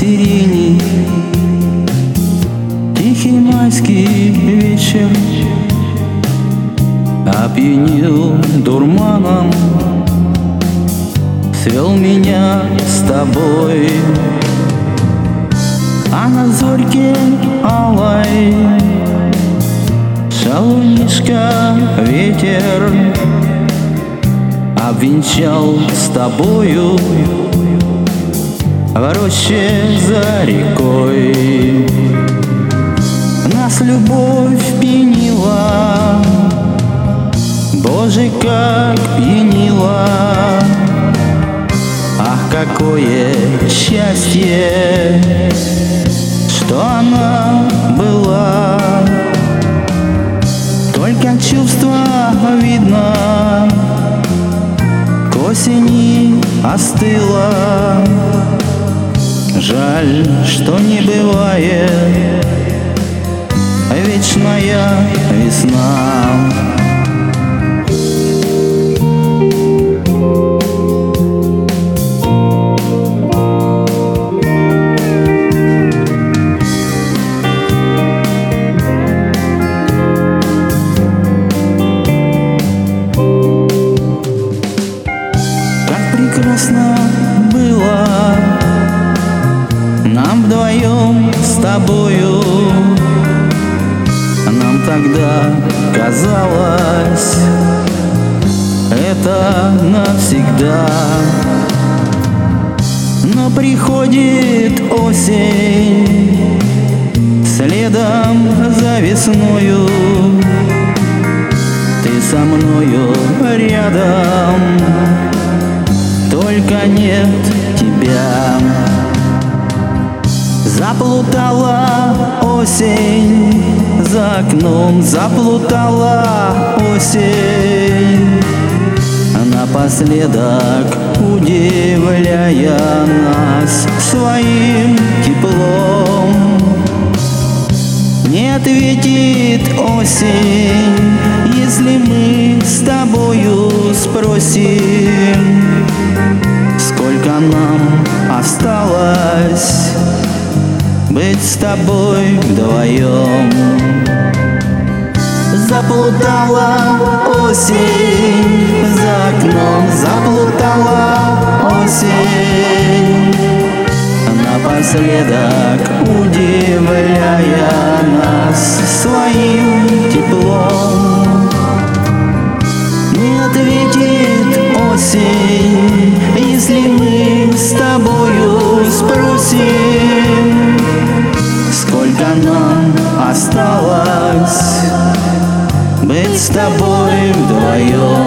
сирени, тихий майский вечер опьянил дурманом, свел меня с тобой. А на зорьке алой шалунишка ветер обвенчал с тобою в роще за рекой. Нас любовь пьянила, Боже, как пьянила. Ах, какое счастье, что она была. Только чувство видно, к осени остыло. Жаль, что не бывает вечная весна. Прекрасно было нам вдвоем с тобою. Нам тогда казалось, это навсегда. Но приходит осень следом за весною. Ты со мною рядом, только нет тебя. Заплутала осень за окном, заплутала осень, напоследок удивляя нас своим теплом. Не ответит осень, если мы с тобою спросим, сколько нам осталось быть с тобой вдвоем. Заплутала осень за окном, заплутала осень, напоследок удивляя нас своим теплом. Не ответит осень, если мы с тобою спросим, сколько нам осталось быть с тобой вдвоем.